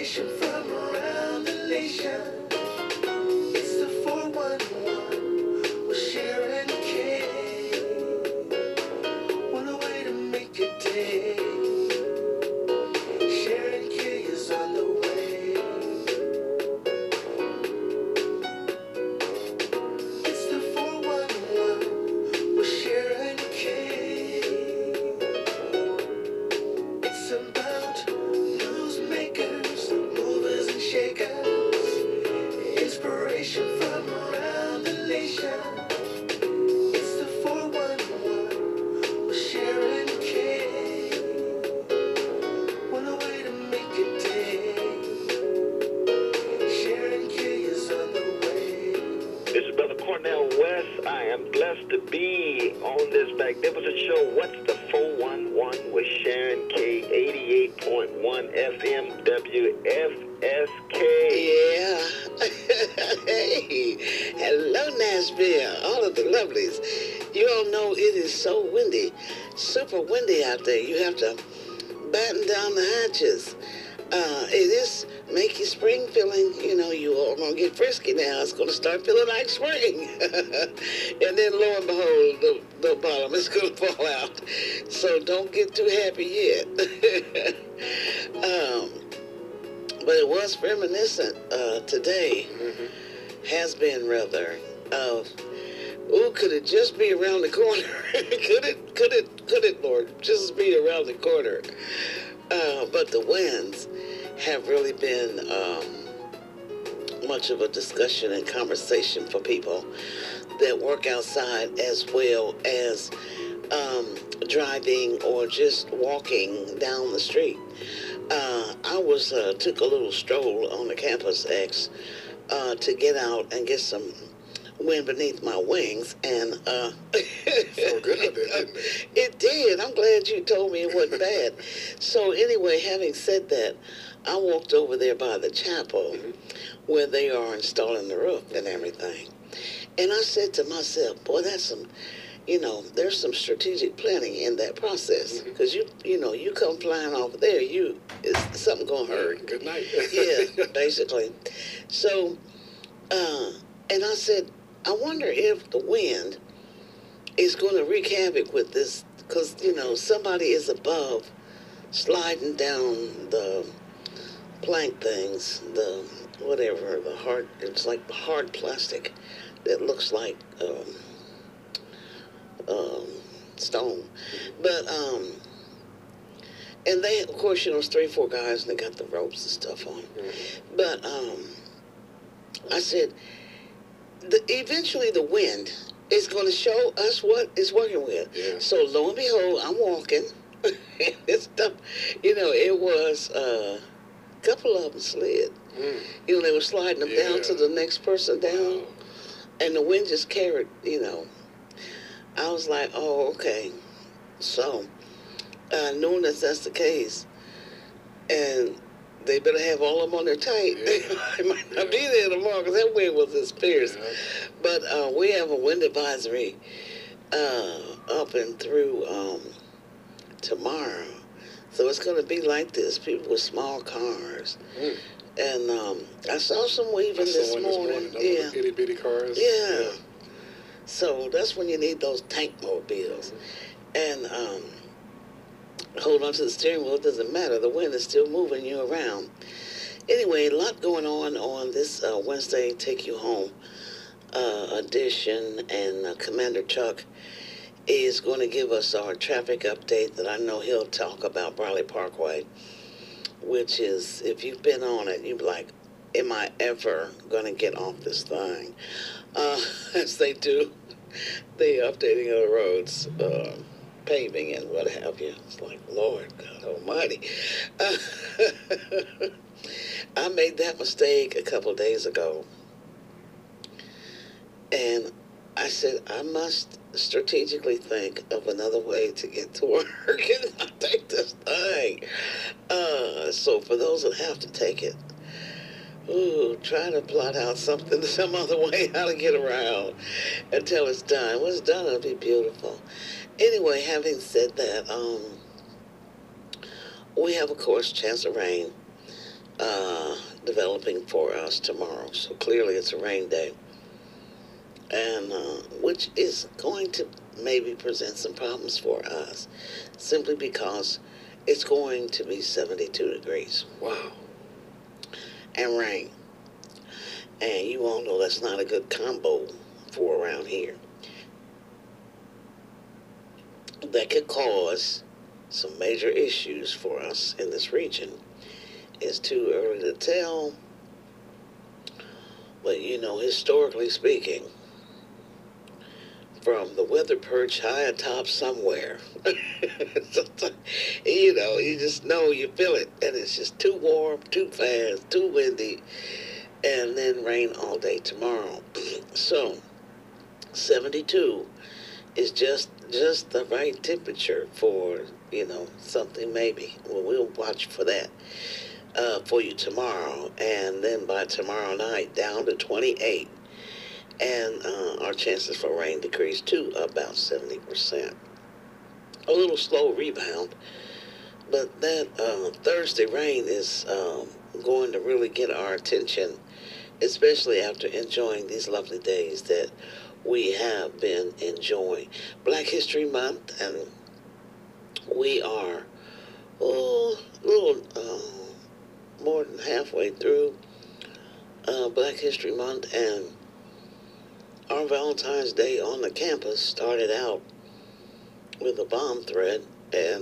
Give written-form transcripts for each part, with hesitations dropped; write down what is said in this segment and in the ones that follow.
Inspiration from around the nation. It's the 411 with Sharon Kay. What a way to make a day. Sharon Kay is on the way. It's the 411 with Sharon Kay. It's about newsmakers, movers and shakers. Inspiration from around the nation. It's the 411 with Sharon Kay. What a way to make a day. Sharon Kay is on the way. This is Brother Cornell West. I am blessed to be on this magnificent show. What's the 411 with Sharon K, 88.1 FM WFSK. Yeah. Hey, hello Nashville, all of the lovelies. You all know it is so windy, super windy out there. You have to batten down the hatches. It is make your spring feeling, you all gonna get frisky now. It's gonna start feeling like spring. And then lo and behold, the bottom is gonna fall out. So don't get too happy yet. But it was reminiscent today, has been rather, of, could it just be around the corner? could it, Lord, just be around the corner? But the winds have really been much of a discussion and conversation for people that work outside, as well as driving or just walking down the street. I took a little stroll on the Campus X to get out and get some wind beneath my wings, and so good out there, didn't it? It did. I'm glad you told me it wasn't bad. So anyway, having said that, I walked over there by the chapel where they are installing the roof and everything, and I said to myself, boy, that's some, there's some strategic planning in that process, because you come flying off there, something gonna hurt. Good night. Yeah, basically. So, and I said, I wonder if the wind is going to wreak havoc with this, because, somebody is above sliding down the plank things, it's like hard plastic that looks like stone. But, and they, of course, it's 3 or 4 guys, and they got the ropes and stuff on. But I said, eventually the wind is going to show us what it's working with. Yeah. So lo and behold, I'm walking. This stuff, it was a couple of them slid. They were sliding them down to the next person down. Wow. And the wind just carried, I was like, oh, okay. So, knowing that that's the case, and they better have all of them on their tight. Yeah. They might not be there tomorrow, because that wind was as fierce. Yeah. But we have a wind advisory up and through tomorrow. So it's going to be like this, people with small cars. And I saw some weaving this morning. Yeah. Itty bitty cars. Yeah. So that's when you need those tank mobiles. And hold on to the steering wheel. It doesn't matter. The wind is still moving you around. Anyway, a lot going on this Wednesday Take You Home edition. And Commander Chuck is going to give us our traffic update that I know he'll talk about Briley Parkway, which is, if you've been on it, you'd be like, am I ever going to get off this thing? As they do, the updating of the roads, paving and what have you. It's like, Lord God Almighty. I made that mistake a couple of days ago. And I said, I must strategically think of another way to get to work and not take this thing. So for those that have to take it, try to plot out some other way how to get around until it's done. When it's done, it'll be beautiful. Anyway, having said that, we have, of course, chance of rain developing for us tomorrow. So clearly it's a rain day, and which is going to maybe present some problems for us, simply because it's going to be 72 degrees Wow. and rain. And you all know that's not a good combo for around here. That could cause some major issues for us in this region. It's too early to tell, but historically speaking, from the weather perch high atop somewhere, you just know, you feel it, and it's just too warm, too fast, too windy, and then rain all day tomorrow. So 72 is just the right temperature for something maybe. Well, we'll watch for that for you tomorrow, and then by tomorrow night down to 28, and our chances for rain decrease to about 70%. A little slow rebound, but that Thursday rain is going to really get our attention, especially after enjoying these lovely days that we have been enjoying. Black History Month, and we are a little more than halfway through Black History Month, and our Valentine's Day on the campus started out with a bomb threat, and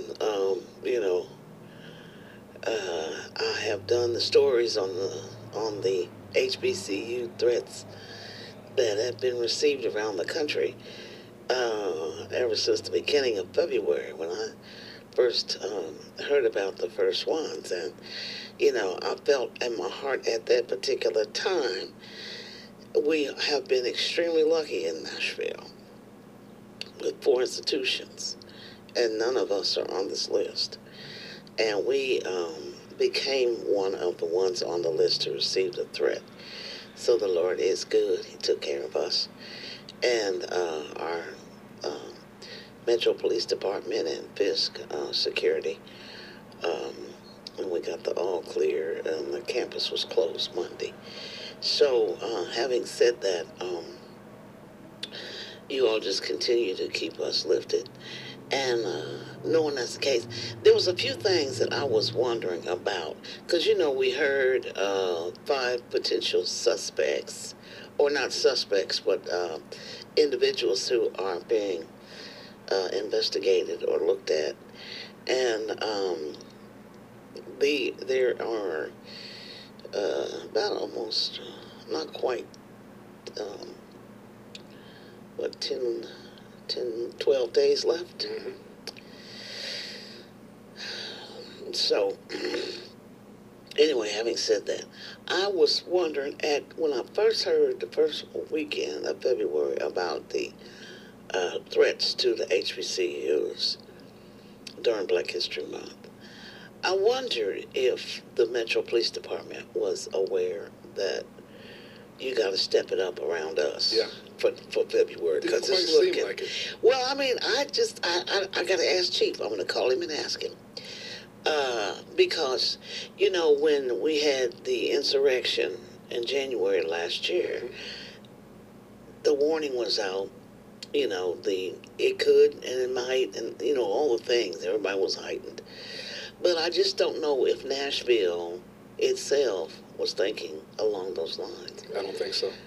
I have done the stories on the HBCU threats that have been received around the country ever since the beginning of February, when I first heard about the first ones. And I felt in my heart at that particular time, we have been extremely lucky in Nashville with 4 institutions, and none of us are on this list. And we became one of the ones on the list to receive the threat. So the Lord is good. He took care of us. And our Metro Police Department and Fisk Security, and we got the all clear, and the campus was closed Monday. So having said that, you all just continue to keep us lifted. And knowing that's the case, there was a few things that I was wondering about, because we heard 5 potential suspects, or not suspects, but individuals who are being investigated or looked at, and there are about almost not quite 12 days left. Mm-hmm. So anyway, having said that, I was wondering, when I first heard the first weekend of February about the threats to the HBCUs during Black History Month, I wondered if the Metro Police Department was aware that you got to step it up around us. Yeah. For February, because it's Didn't quite looking. seem like it. Well, I mean, I got to ask Chief. I'm going to call him and ask him. Because, when we had the insurrection in January last year, the warning was out, it could and it might, and, all the things. Everybody was heightened. But I just don't know if Nashville itself was thinking along those lines. I don't think so.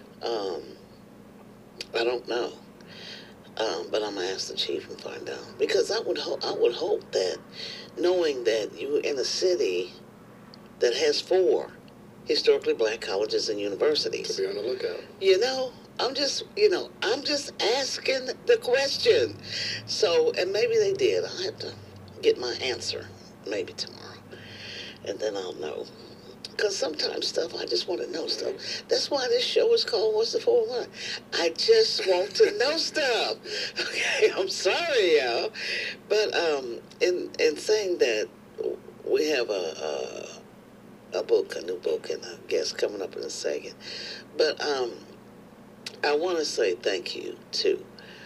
I don't know. But I'm going to ask the chief and find out. Because I would hope that, knowing that you're in a city that has 4 historically black colleges and universities. To be on the lookout. I'm just asking the question. So, and maybe they did. I'll have to get my answer maybe tomorrow. And then I'll know. Because sometimes stuff, I just want to know stuff. That's why this show is called What's the 411? I just want to know stuff. Okay, I'm sorry, y'all. But in saying that, we have a new book, and I guess coming up in a second. But I want to say thank you to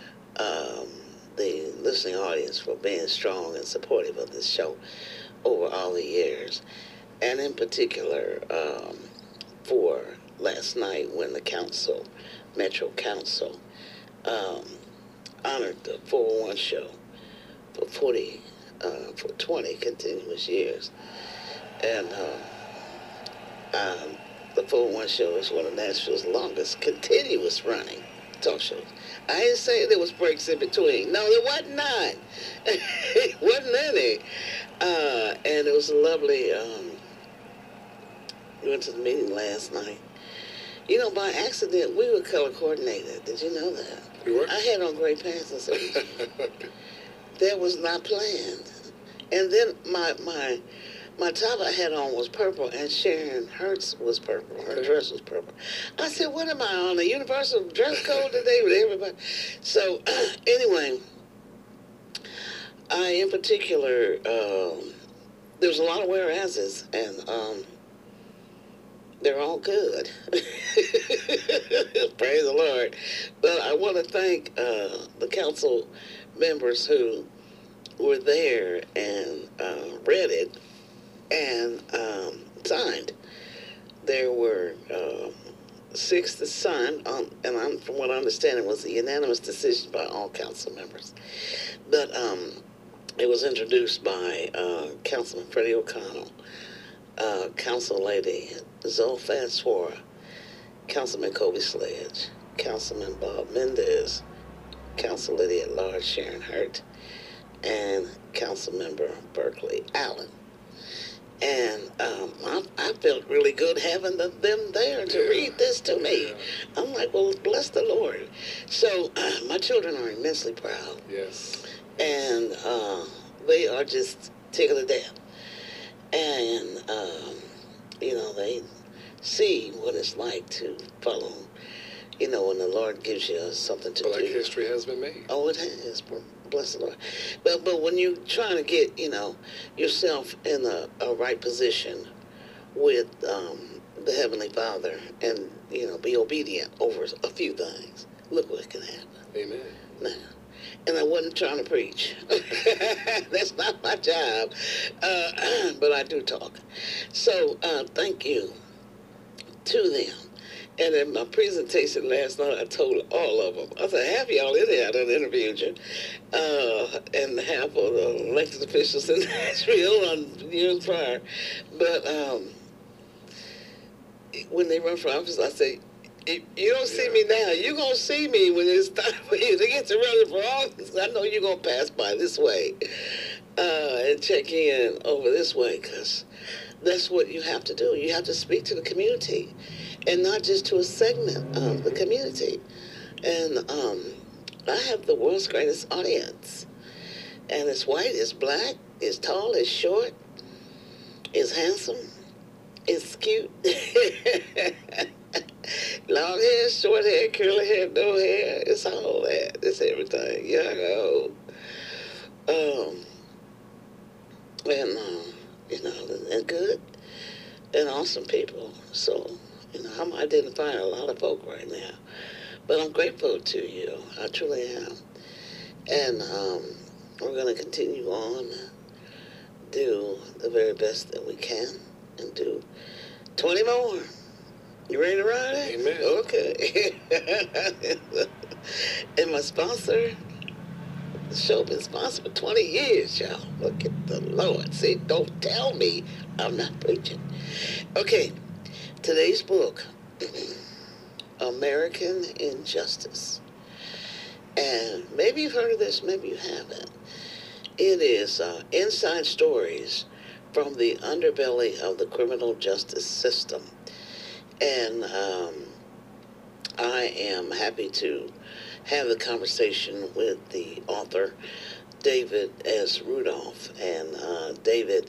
the listening audience for being strong and supportive of this show over all the years. and in particular for last night when the council, Metro Council, um, honored the 401 show for 20 continuous years. And the 401 show is one of Nashville's longest continuous running talk shows. I didn't say there was breaks in between. No, there wasn't none. It wasn't any. And it was lovely. We went to the meeting last night. You know, by accident, we were color coordinated. Did you know that? You were? I had on gray pants and such. That was not planned. And then my top I had on was purple, and Sharon Hertz was purple. Her dress was purple. I said, what am I on, a universal dress code today with everybody? So, anyway, in particular, there's a lot of whereases, and they're all good. Praise the Lord. But I want to thank the council members who were there and read it and signed. There were 6 that signed, and from what I understand, it was a unanimous decision by all council members. But it was introduced by Councilman Freddie O'Connell, Council Lady Zoe Fanswara, Councilman Kobe Sledge, Councilman Bob Mendez, Council Lady at Large Sharon Hurt, and Council Member Berkeley Allen. And I felt really good having them there to read this to me. I'm like, well, bless the Lord. So my children are immensely proud. Yes. And they are just tickled to death. And, you know, they see what it's like to follow, you know, when the Lord gives you something to Black do. history has been made. Oh, it has. Bless the Lord. But when you're trying to get, you know, yourself in a right position with the Heavenly Father and, you know, be obedient over a few things, look what can happen. Amen. Now, and I wasn't trying to preach. That's not my job. But I do talk. So thank you to them. And in my presentation last night, I told all of them. I said, half y'all in here, I done interviewed you. And half of the elected officials in Nashville on years prior. But when they run for office, I say, you don't see me now. You're going to see me when it's time for you to get to running for office. I know you're going to pass by this way and check in over this way, because that's what you have to do. You have to speak to the community, and not just to a segment of the community. And I have the world's greatest audience. And it's white, it's black, it's tall, it's short, it's handsome, it's cute. Long hair, short hair, curly hair, no hair. It's all that. It's everything. Young, old. And, you know, and good and awesome people. So, you know, I'm identifying a lot of folk right now. But I'm grateful to you. I truly am. And we're going to continue on, do the very best that we can, and do 20 more. You ready to ride it? Amen. Okay. And my sponsor, the show been sponsored for 20 years, y'all. Look at the Lord. See, don't tell me I'm not preaching. Okay, today's book, American Injustice. And maybe you've heard of this, maybe you haven't. It is inside stories from the underbelly of the criminal justice system. And I am happy to have the conversation with the author, David S. Rudolph. And David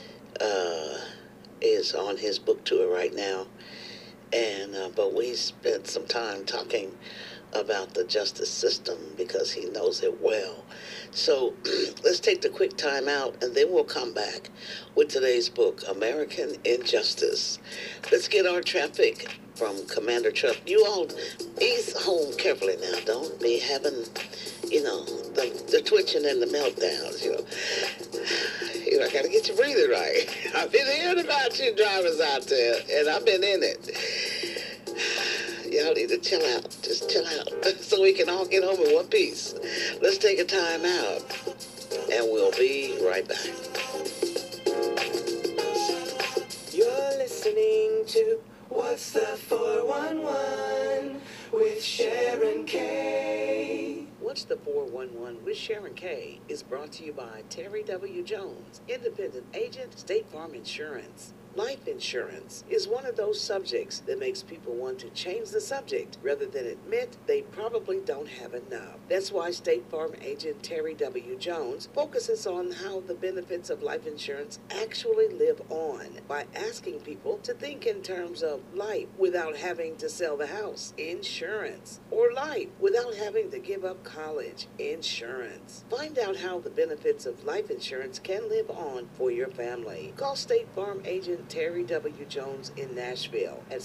is on his book tour right now. And but we spent some time talking about the justice system because he knows it well. So let's take the quick time out and then we'll come back with today's book, American Injustice. Let's get our traffic from Commander Chuck. You all ease home carefully now. Don't be having, the twitching and the meltdowns, I got to get your breathing right. I've been hearing about you drivers out there, and I've been in it. Y'all need to chill out. Just chill out so we can all get home in one piece. Let's take a time out, and we'll be right back. You're listening to What's the 411 with Sharon K. What's the 411 with Sharon K is brought to you by Terry W. Jones, independent agent, State Farm Insurance. Life insurance is one of those subjects that makes people want to change the subject rather than admit they probably don't have enough. That's why State Farm agent Terry W. Jones focuses on how the benefits of life insurance actually live on by asking people to think in terms of life without having to sell the house, insurance, or life without having to give up college, insurance. Find out how the benefits of life insurance can live on for your family. Call State Farm agent Terry W. Jones in Nashville at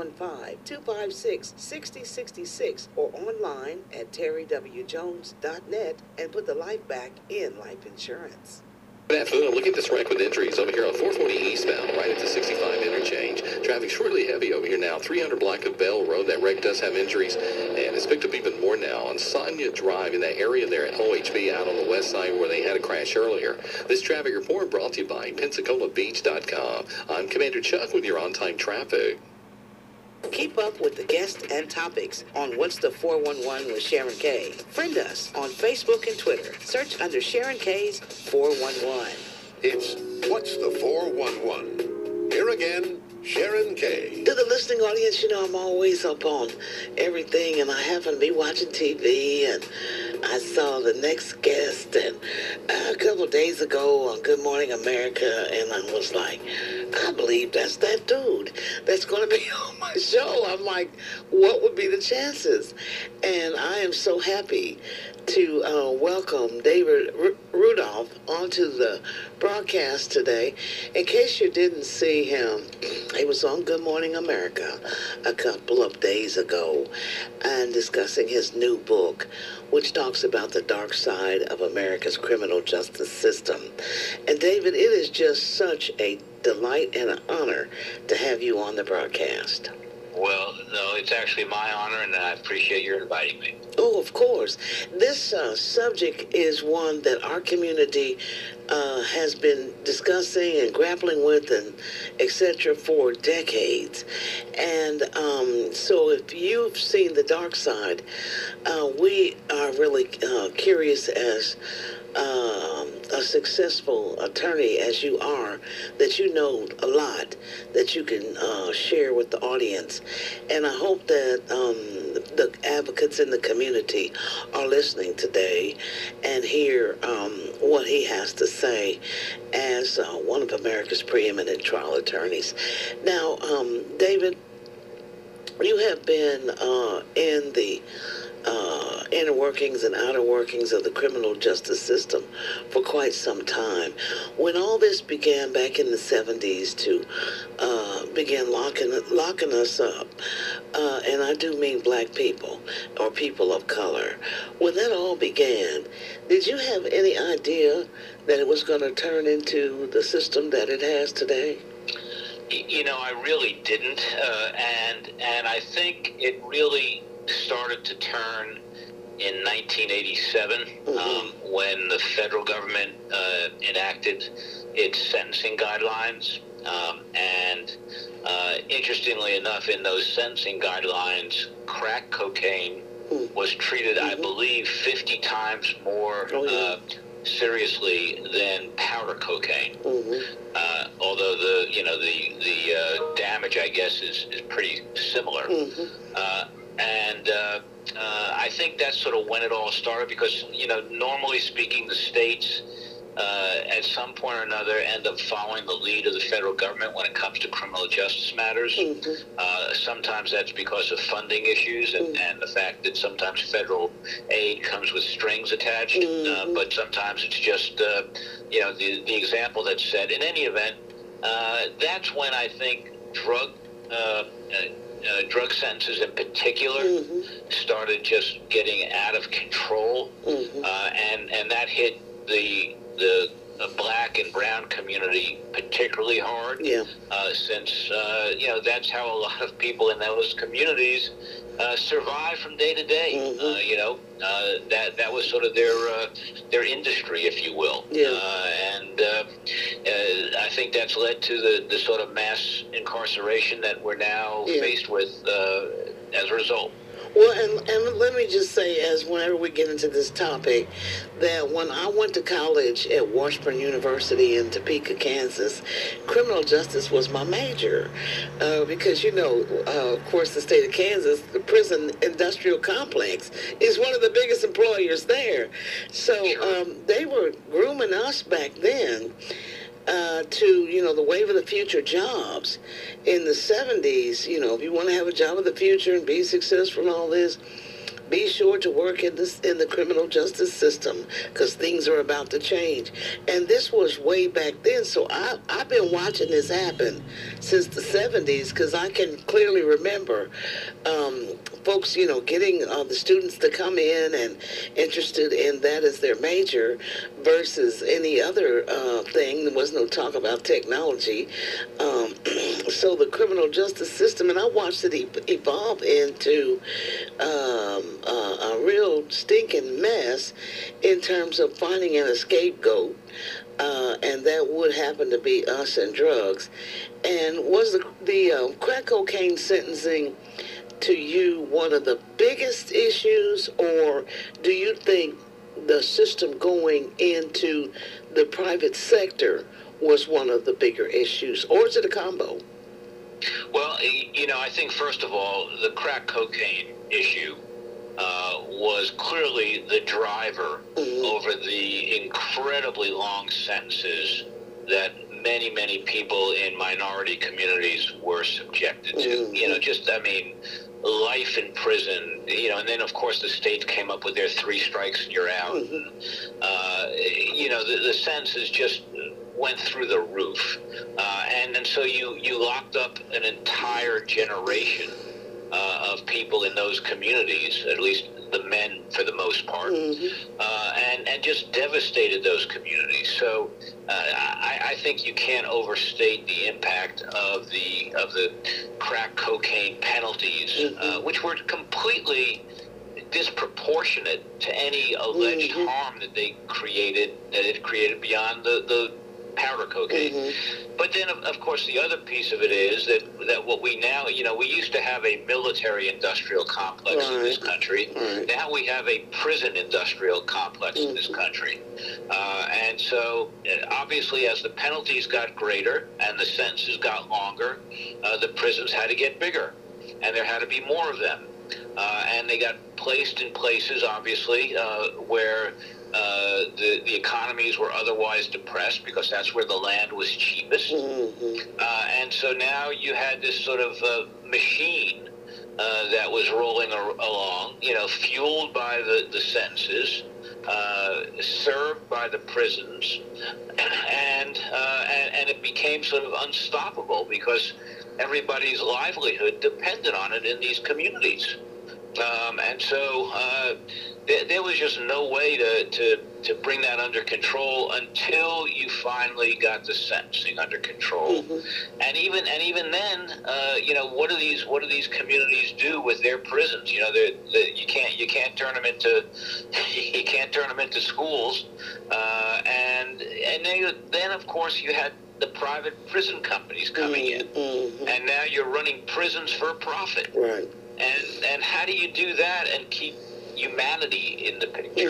615-256-6066 or online at terrywjones.net and put the life back in life insurance. Good afternoon. I'm looking at this wreck with injuries over here on 440 eastbound, right at the 65 interchange. Traffic's really heavy over here now. 300 block of Bell Road. That wreck does have injuries, and it's picked up even more now on Sonia Drive in that area there at OHB out on the west side where they had a crash earlier. This traffic report brought to you by PensacolaBeach.com. I'm Commander Chuck with your on-time traffic. Keep up with the guests and topics on What's the 411 with Sharon K. Friend us on Facebook and Twitter. Search under Sharon K's 411. It's What's the 411? Here again, Sharon K. To the listening audience, I'm always up on everything, and I happen to be watching TV, and I saw the next guest and a couple of days ago on Good Morning America, and I was like, I believe that's that dude that's going to be on my show. I'm like, what would be the chances? And I am so happy to welcome David Rudolph onto the broadcast today. In case you didn't see him, he was on Good Morning America a couple of days ago and discussing his new book, which talks about the dark side of America's criminal justice system. And David, it is just such a delight and an honor to have you on the broadcast. Well, no, it's actually my honor, and I appreciate your inviting me. Oh, of course. This subject is one that our community has been discussing and grappling with and etc. for decades. And so if you've seen the dark side, we are really curious as a successful attorney as you are, that you know a lot that you can share with the audience. And I hope that the advocates in the community are listening today and hear what he has to say as one of America's preeminent trial attorneys. Now, David, you have been in the inner workings and outer workings of the criminal justice system for quite some time. When all this began back in the 70s to begin locking us up, and I do mean black people or people of color, when that all began, did you have any idea that it was going to turn into the system that it has today? I really didn't, and I think it really started to turn in 1987 when the federal government enacted its sentencing guidelines. And interestingly enough, in those sentencing guidelines, crack cocaine was treated, I believe, 50 times more seriously than powder cocaine. Although the damage, I guess, is pretty similar. And I think that's sort of when it all started, because normally speaking, the states at some point or another, end up following the lead of the federal government when it comes to criminal justice matters. Sometimes that's because of funding issues and the fact that sometimes federal aid comes with strings attached, but sometimes it's just, the example that's set. In any event, that's when I think drug sentences in particular started just getting out of control, and that hit the black and brown community particularly hard, since that's how a lot of people in those communities survive from day to day. That was sort of their industry, if you will. And I think that's led to the sort of mass incarceration that we're now faced with as a result. Well, and let me just say, as whenever we get into this topic, that when I went to college at Washburn University in Topeka, Kansas, criminal justice was my major, because, of course, the state of Kansas, the prison industrial complex is one of the biggest employers there. So they were grooming us back then to, the wave of the future jobs. In the 70s, if you want to have a job of the future and be successful in all this, be sure to work in the criminal justice system, because things are about to change. And this was way back then, so I've been watching this happen since the 70s, because I can clearly remember folks, getting the students to come in and interested in that as their major versus any other thing. There was no talk about technology. So the criminal justice system, and I watched it evolve into a real stinking mess in terms of finding an scapegoat, and that would happen to be us and drugs. And was the crack cocaine sentencing to you one of the biggest issues, or do you think the system going into the private sector was one of the bigger issues, or is it a combo? Well, I think first of all, the crack cocaine issue was clearly the driver over the incredibly long sentences that many, many people in minority communities were subjected to. Life in prison, and then of course the states came up with their 3 strikes and you're out. The sentences just went through the roof, and so you locked up an entire generation of people in those communities, at least the men for the most part, and just devastated those communities. So I think you can't overstate the impact of the crack cocaine penalties, which were completely disproportionate to any alleged harm that it created beyond the powder cocaine. But then, of course, the other piece of it is that what we now, we used to have a military industrial complex in this country. Now we have a prison industrial complex in this country. And so, obviously, as the penalties got greater and the sentences got longer, the prisons had to get bigger, and there had to be more of them. And they got placed in places, obviously, where the economies were otherwise depressed, because that's where the land was cheapest. And so now you had this sort of machine that was rolling along, fueled by the sentences, served by the prisons, and it became sort of unstoppable because everybody's livelihood depended on it in these communities. And so there was just no way to bring that under control until you finally got the sentencing under control. And even then, what do these communities do with their prisons? You can't turn them into schools. And then of course you had the private prison companies coming in, and now you're running prisons for a profit. Right. And how do you do that and keep humanity in the picture?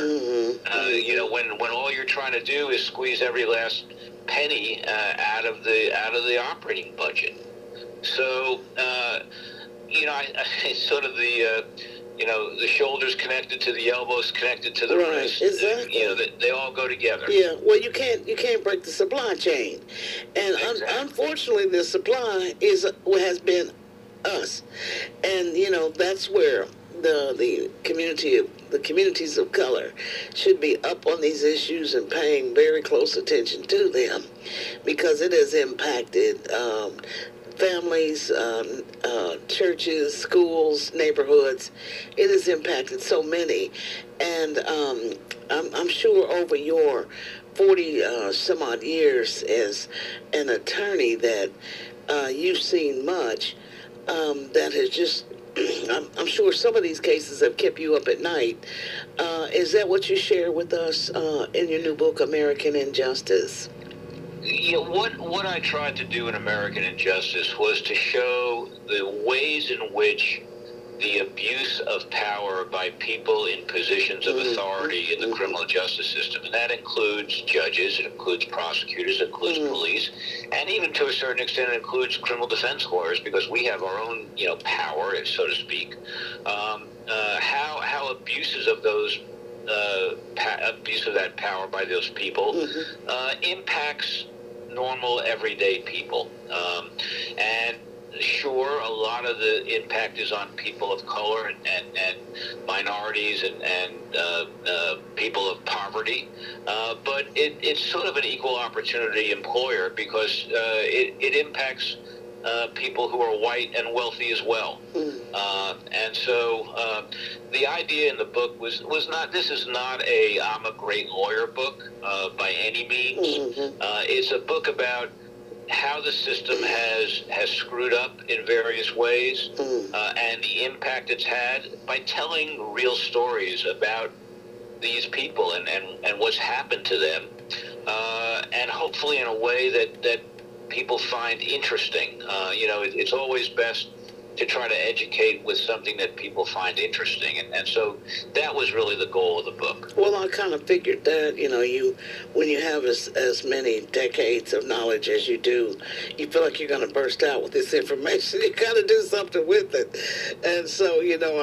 When all you're trying to do is squeeze every last penny out of the operating budget. So, it's sort of the shoulders connected to the elbows, connected to the Right, wrist. exactly. They all go together. Yeah, well, you can't break the supply chain, and Exactly. unfortunately, the supply has been us, and that's where the communities of color should be up on these issues and paying very close attention to them, because it has impacted families, churches, schools, neighborhoods. It has impacted so many, and I'm sure over your 40 some odd years as an attorney that you've seen much that has just. I'm sure some of these cases have kept you up at night. Is that what you share with us in your new book, American Injustice? Yeah, what I tried to do in American Injustice was to show the ways in which the abuse of power by people in positions of authority in the criminal justice system, and that includes judges, it includes prosecutors, it includes police, and even to a certain extent it includes criminal defense lawyers, because we have our own power, so to speak. How abuses of those abuse of that power by those people impacts normal everyday people, and sure, a lot of the impact is on people of color and minorities and people of poverty, but it's sort of an equal opportunity employer, because it impacts people who are white and wealthy as well. And so the idea in the book was not, this is not a I'm a great lawyer book by any means. It's a book about how the system has screwed up in various ways, and the impact it's had by telling real stories about these people and what's happened to them, and hopefully in a way that people find interesting. It's always best to try to educate with something that people find interesting, and so that was really the goal of the book. Well, I kind of figured that, when you have as many decades of knowledge as you do, you feel like you're going to burst out with this information. You got to do something with it, and so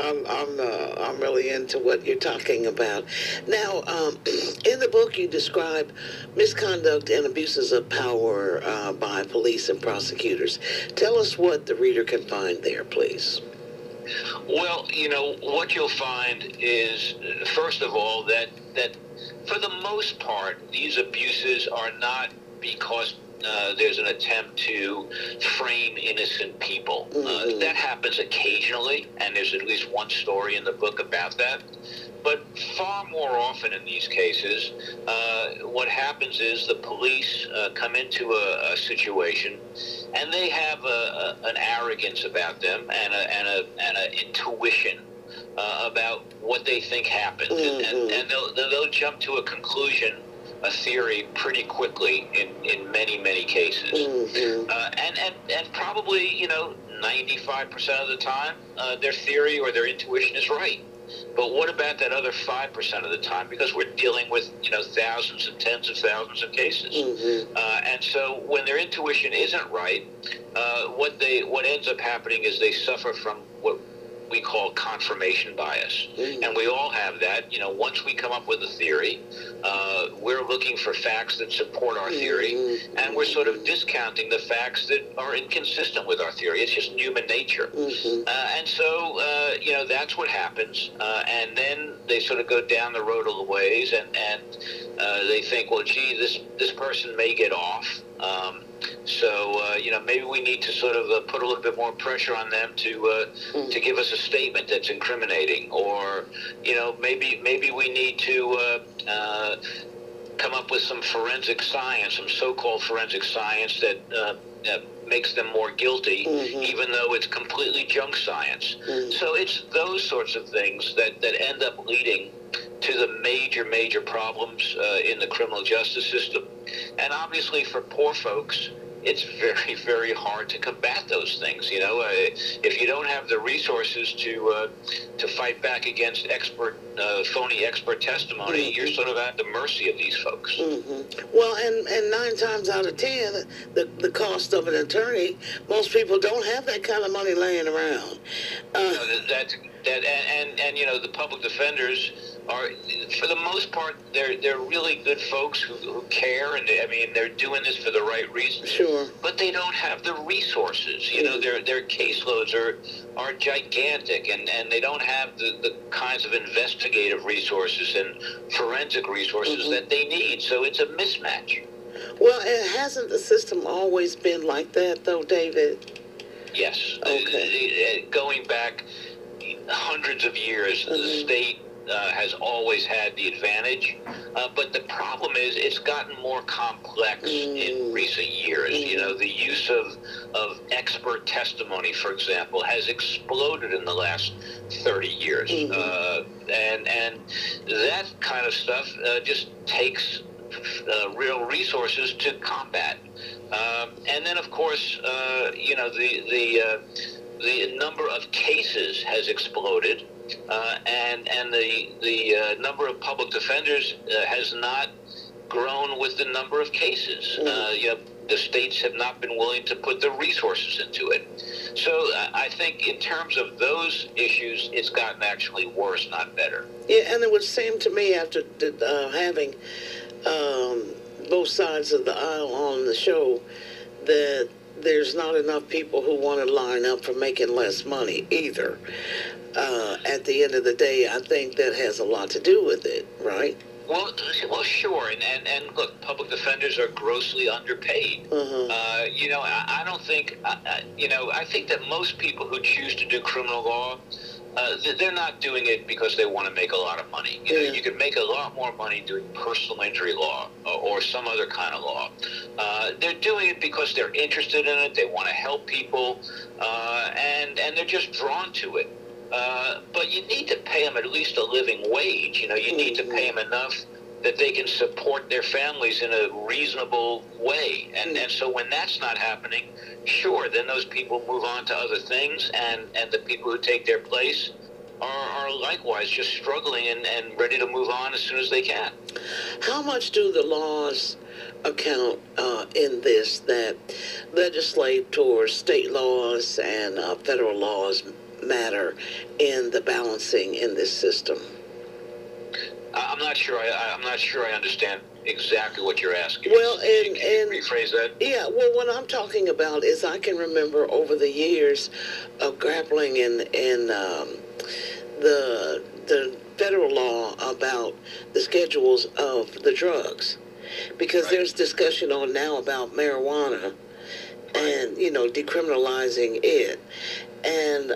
I'm really into what you're talking about. Now, in the book, you describe misconduct and abuses of power by police and prosecutors. Tell us what the reader can find there, please. Well, what you'll find is, first of all, that for the most part, these abuses are not because there's an attempt to frame innocent people. That happens occasionally, and there's at least one story in the book about that. But far more often in these cases, what happens is the police come into a situation, and they have an arrogance about them and an intuition about what they think happened, and they'll jump to a conclusion, a theory, pretty quickly in many cases, and probably 95% of the time their theory or their intuition is right. But what about that other 5% of the time? Because we're dealing with thousands and tens of thousands of cases, and so when their intuition isn't right, what ends up happening is they suffer from what we call confirmation bias, and we all have that. Once we come up with a theory, we're looking for facts that support our theory, and we're sort of discounting the facts that are inconsistent with our theory. It's just human nature, and so that's what happens. And then they sort of go down the road a little ways, and they think, well, gee, this person may get off. So maybe we need to sort of put a little bit more pressure on them to give us a statement that's incriminating, or maybe we need to come up with some forensic science, some so-called forensic science that makes them more guilty, even though it's completely junk science. So it's those sorts of things that end up leading to the major problems in the criminal justice system. And obviously for poor folks, it's very hard to combat those things. If you don't have the resources to fight back against phony expert testimony, you're sort of at the mercy of these folks. Well, and 9 times out of 10, the cost of an attorney, most people don't have that kind of money laying around. And you know, the public defenders are, for the most part, they're really good folks who care, and they're doing this for the right reasons. Sure. But they don't have the resources. You know, their caseloads are gigantic, and they don't have the kinds of investigative resources and forensic resources that they need. So it's a mismatch. Well, and hasn't the system always been like that, though, David? Yes. Okay. Going back hundreds of years, the state has always had the advantage, but the problem is it's gotten more complex in recent years. You know, the use of expert testimony, for example, has exploded in the last 30 years, and that kind of stuff just takes real resources to combat. And then, of course, you know, the number of cases has exploded, and the number of public defenders has not grown with the number of cases. You know, the states have not been willing to put the resources into it. So I think in terms of those issues, it's gotten actually worse, not better. Yeah, and it would seem to me after having both sides of the aisle on the show that there's not enough people who want to line up for making less money either. At the end of the day, I think that has a lot to do with it, right? Well, sure, and look, public defenders are grossly underpaid. You know, I don't think, you know, I think that most people who choose to do criminal law, they're not doing it because they want to make a lot of money. You know, you can make a lot more money doing personal injury law or some other kind of law. They're doing it because they're interested in it. They want to help people, and they're just drawn to it. But you need to pay them at least a living wage. You know, you need to pay them enough that they can support their families in a reasonable way. And so when that's not happening, sure, then those people move on to other things, and the people who take their place are likewise just struggling and ready to move on as soon as they can. How much do the laws account in this, that legislators, state laws, and federal laws matter in the balancing in this system? I'm not sure. I'm not sure I understand exactly what you're asking. Well, can you rephrase that? Yeah. Well, what I'm talking about is I can remember over the years of grappling in the federal law about the schedules of the drugs, because there's discussion on now about marijuana and, you know, decriminalizing it, and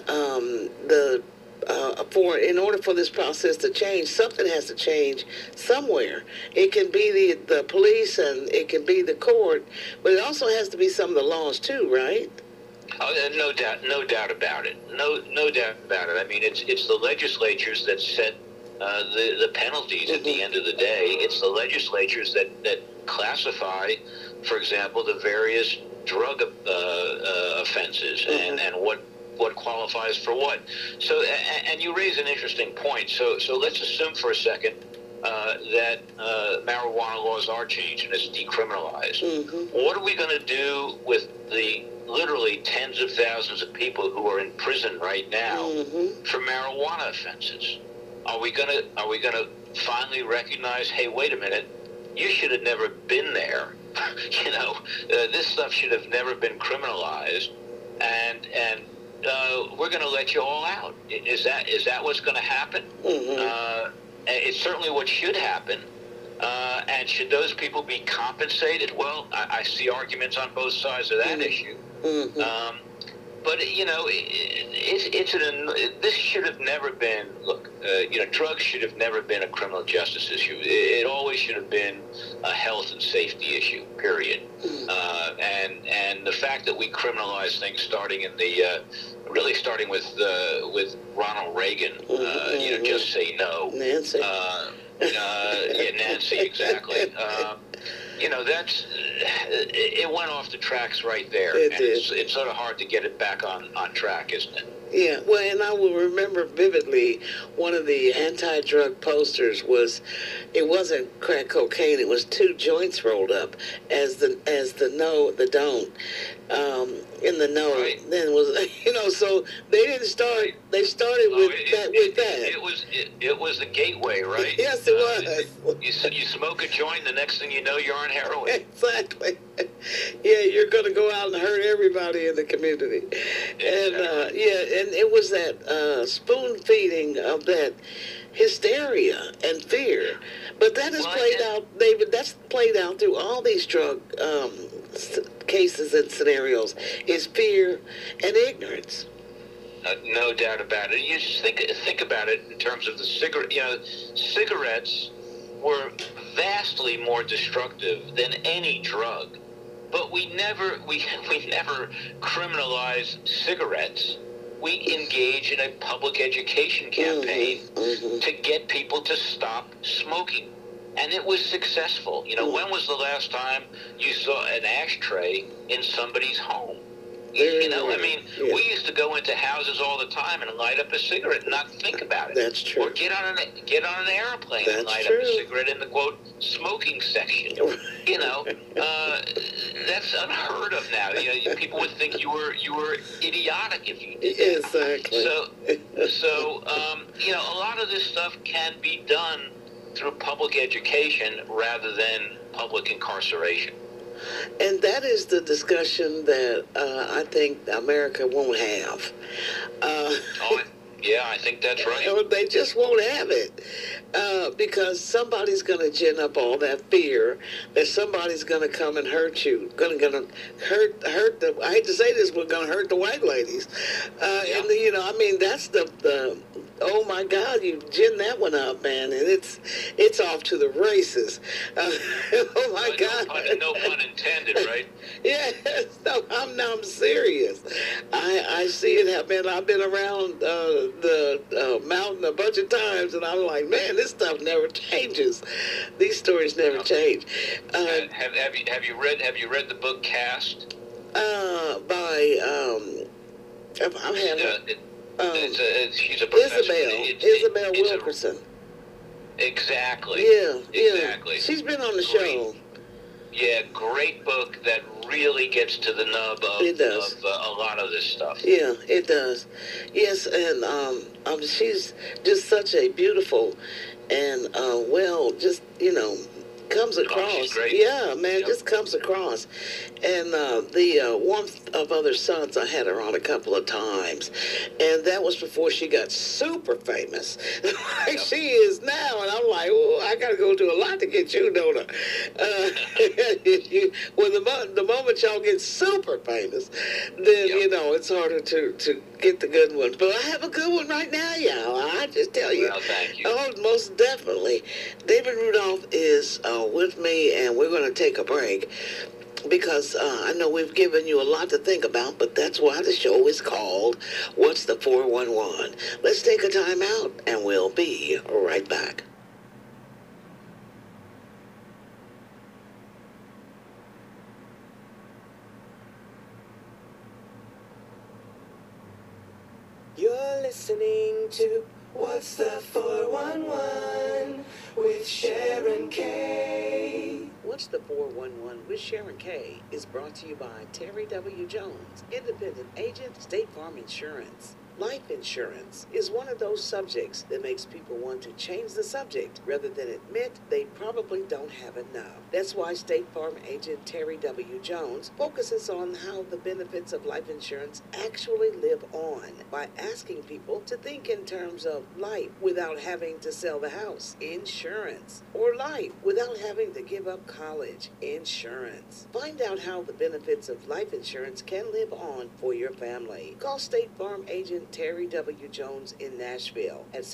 in order for this process to change, something has to change somewhere. It can be the police and it can be the court, but it also has to be some of the laws too, right? Oh, no doubt about it. No doubt about it. I mean, it's the legislatures that set the penalties at the end of the day. It's the legislatures that classify, for example, the various drug offenses and what qualifies for what. So, and you raise an interesting point. So let's assume for a second that marijuana laws are changed and it's decriminalized. What are we going to do with the literally tens of thousands of people who are in prison right now for marijuana offenses? Are we going to finally recognize, hey, wait a minute, you should have never been there. You know, this stuff should have never been criminalized, and we're going to let you all out. Is that what's going to happen? It's certainly what should happen. And should those people be compensated? Well, I see arguments on both sides of that issue. But, you know, this should have never been, look, you know, drugs should have never been a criminal justice issue. It always should have been a health and safety issue, period. And the fact that we criminalize things starting with Ronald Reagan, you know, just say no. Nancy. Yeah, Nancy, exactly. You know, it went off the tracks right there. It's sort of hard to get it back on track, isn't it? Yeah, well, and I will remember vividly one of the anti-drug posters it wasn't crack cocaine, it was 2 joints rolled up as the don't. in the know. Right. Then was so they didn't start. Right. They started with that. It was the gateway, right? Yes, it was. You smoke a joint, the next thing you know, you're on heroin. Exactly. Yeah, you're going to go out and hurt everybody in the community. Exactly. And and it was that spoon feeding of that hysteria and fear. But that is played out, David. That's played out through all these drug cases and scenarios. Is fear and ignorance. No doubt about it. You just think about it in terms of the cigarette. Cigarettes were vastly more destructive than any drug, but we never criminalized cigarettes. We engaged in a public education campaign to get people to stop smoking, and it was successful. When was the last time you saw an ashtray in somebody's home? We used to go into houses all the time and light up a cigarette and not think about it. That's true. Or get on an airplane and light true. up a cigarette in the quote smoking section. That's unheard of now. People would think you were idiotic if you did that. Exactly. So a lot of this stuff can be done through public education rather than public incarceration. And that is the discussion that I think America won't have. Yeah, I think that's right. They just won't have it because somebody's going to gin up all that fear that somebody's going to come and hurt you. Going to hurt the. I hate to say this, we're going to hurt the white ladies. And that's the. Oh my God! You gin that one up, man, and it's off to the races. Oh my God! No pun intended, right? Yes, no, I'm serious. I see it happen. I've been around the mountain a bunch of times, and I'm like, man, this stuff never changes. These stories never change. Have you read the book Caste? By I'm having. She's a professor. Isabel Wilkerson. Exactly. Yeah. Exactly. She's been on the show. Yeah, great book that really gets to the nub of a lot of this stuff. Yeah, it does. Yes, and she's just such a beautiful and comes across. She's great. Yeah, man, just comes across. And the Warmth of Other Suns, I had her on a couple of times. And that was before she got super famous, like she is now. And I'm like, oh, I got to go do a lot to get you, don't I? When the moment y'all get super famous, then, it's harder to get the good one. But I have a good one right now, y'all. I just tell you. Well, thank you. Oh, most definitely. David Rudolph is with me, and we're going to take a break because I know we've given you a lot to think about, but that's why the show is called What's the 411? Let's take a time out, and we'll be right back. You're listening to What's the 411 with Sharon K. What's the 411 with Sharon K is brought to you by Terry W. Jones, independent agent, State Farm Insurance. Life insurance is one of those subjects that makes people want to change the subject rather than admit they probably don't have enough. That's why State Farm agent Terry W. Jones focuses on how the benefits of life insurance actually live on by asking people to think in terms of life without having to sell the house, insurance, or life without having to give up college, insurance. Find out how the benefits of life insurance can live on for your family. Call State Farm agent Terry W. Jones in Nashville at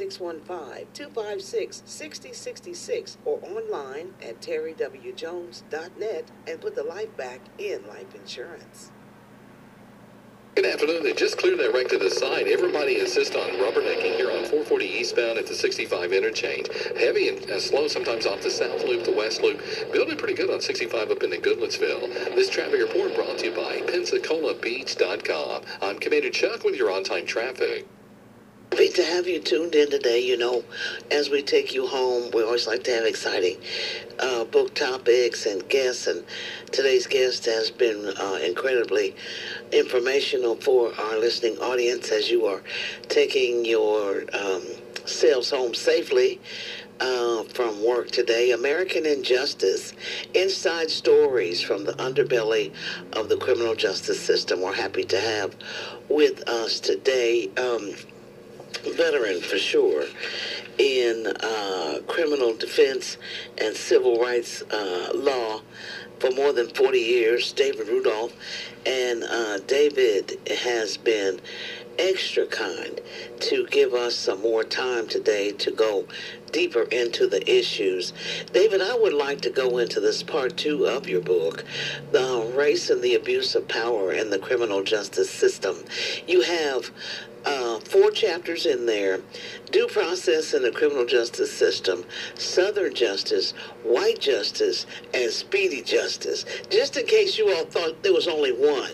615-256-6066 or online at terrywjones.net and put the life back in life insurance. Good afternoon. They just cleared that wreck to the side. Everybody insist on rubbernecking here on 440 eastbound at the 65 interchange. Heavy and slow sometimes off the south loop, the west loop. Building pretty good on 65 up into Goodlettsville. This traffic report brought to you by PensacolaBeach.com. I'm Commander Chuck with your on-time traffic. Great to have you tuned in today. You know, as we take you home, we always like to have exciting book topics and guests. And today's guest has been incredibly informational for our listening audience as you are taking your selves home safely from work today. American Injustice, inside stories from the underbelly of the criminal justice system. We're happy to have with us today veteran for sure in criminal defense and civil rights law for more than 40 years, David Rudolph. And David has been extra kind to give us some more time today to go deeper into the issues. David, I would like to go into this part 2 of your book, The Race and the Abuse of Power in the Criminal Justice System. You have 4 chapters in there: due process in the criminal justice system, Southern justice, white justice, and speedy justice. Just in case you all thought there was only one.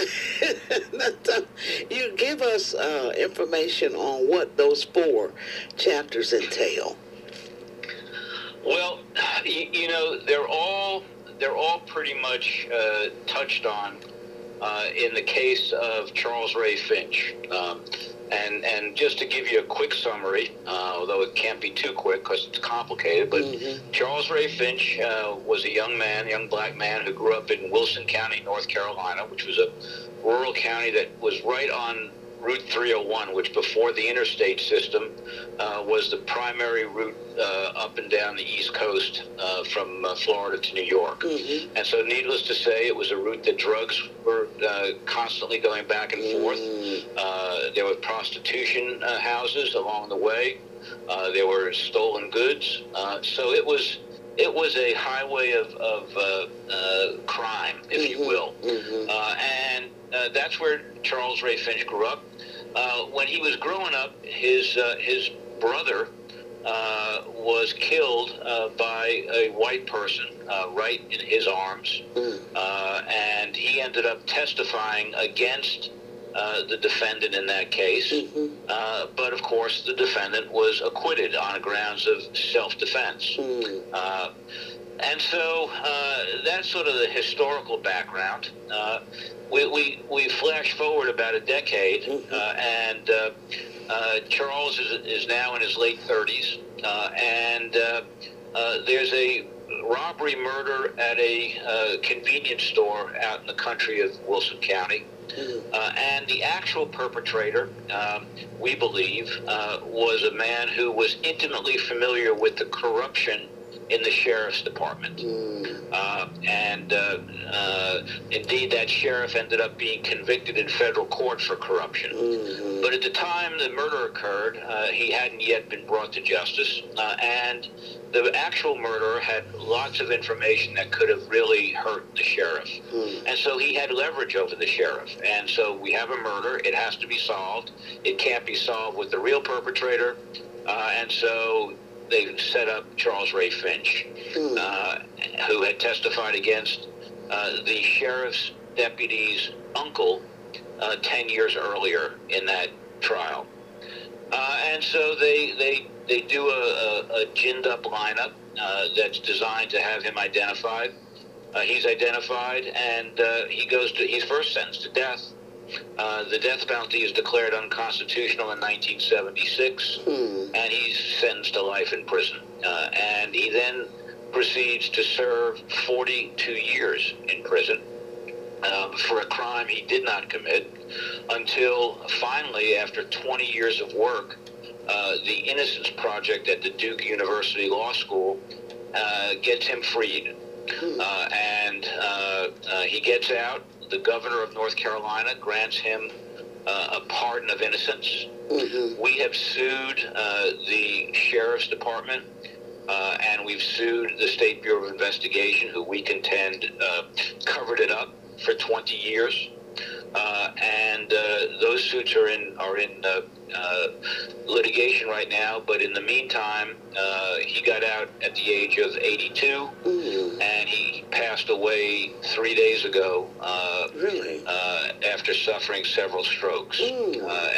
You give us information on what those 4 chapters entail. Well, you know, they're all pretty much touched on in the case of Charles Ray Finch. And just to give you a quick summary, although it can't be too quick because it's complicated, but Charles Ray Finch was a young black man who grew up in Wilson County, North Carolina, which was a rural county that was right on Route 301, which before the interstate system was the primary route up and down the East Coast from Florida to New York. And so needless to say, it was a route that drugs were constantly going back and forth. There were prostitution houses along the way. There were stolen goods. So it was a highway of crime, if you will. And that's where Charles Ray Finch grew up. When he was growing up, his brother was killed by a white person right in his arms, and he ended up testifying against the defendant in that case. But of course, the defendant was acquitted on grounds of self-defense. And so that's sort of the historical background. We flash forward about a decade, and Charles is now in his late 30s, and there's a robbery murder at a convenience store out in the country of Wilson County. And the actual perpetrator, we believe, was a man who was intimately familiar with the corruption in the sheriff's department. Indeed, that sheriff ended up being convicted in federal court for corruption. But at the time the murder occurred, he hadn't yet been brought to justice, and the actual murderer had lots of information that could have really hurt the sheriff. And so he had leverage over the sheriff. And so we have a murder. It has to be solved. It can't be solved with the real perpetrator. And so they set up Charles Ray Finch, who had testified against the sheriff's deputy's uncle 10 years earlier in that trial. And so they do a ginned-up lineup that's designed to have him identified. He's identified, and he's first sentenced to death. The death penalty is declared unconstitutional in 1976, and he's sentenced to life in prison. And he then proceeds to serve 42 years in prison for a crime he did not commit, until finally, after 20 years of work, the Innocence Project at the Duke University Law School gets him freed. And he gets out. The governor of North Carolina grants him a pardon of innocence. We have sued the sheriff's department, and we've sued the State Bureau of Investigation, who we contend covered it up for 20 years. And those suits are in litigation right now. But in the meantime, he got out at the age of 82, and he passed away 3 days ago. Really? After suffering several strokes. And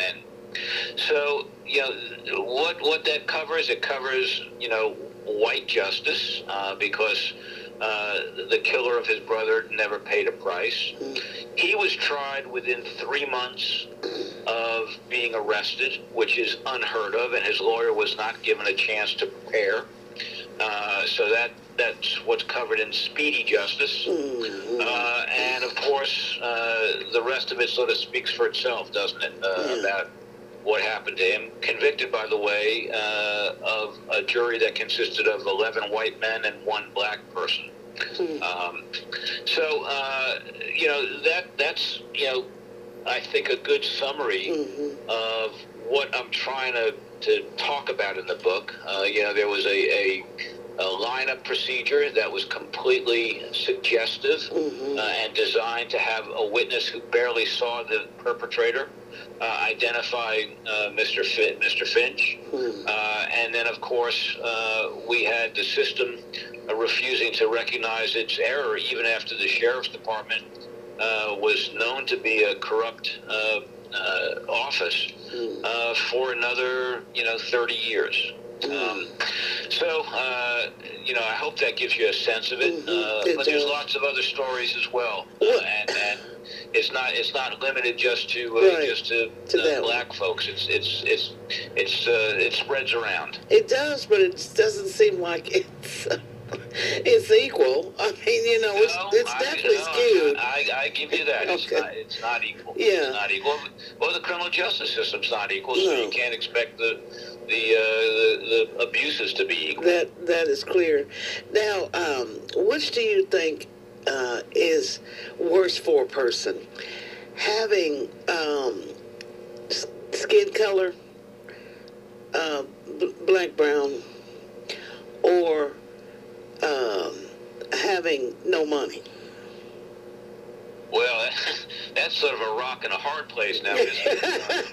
So, what that covers, it covers, white justice, because the killer of his brother never paid a price. He was tried within 3 months of being arrested, which is unheard of, and his lawyer was not given a chance to prepare. So that's what's covered in speedy justice. And, of course, the rest of it sort of speaks for itself, doesn't it, about what happened to him. Convicted, by the way, of a jury that consisted of 11 white men and 1 black person. That's, I think a good summary of what I'm trying to talk about in the book. There was a lineup procedure that was completely suggestive and designed to have a witness who barely saw the perpetrator identify Mr. Finch. And then, of course, we had the system refusing to recognize its error even after the sheriff's department was known to be a corrupt office for another, 30 years. I hope that gives you a sense of it. But there's lots of other stories as well, and it's not limited just to black folks. It spreads around. It does, but it doesn't seem like it's equal. I mean, it's definitely skewed. I give you that. Okay. It's not equal. Yeah. It's not equal. Well, the criminal justice system's not equal, so you can't expect the abuses to be equal. That is clear. Now, which do you think is worse for a person? Having skin color, black, brown, or having no money? Well, that's sort of a rock and a hard place now, isn't it?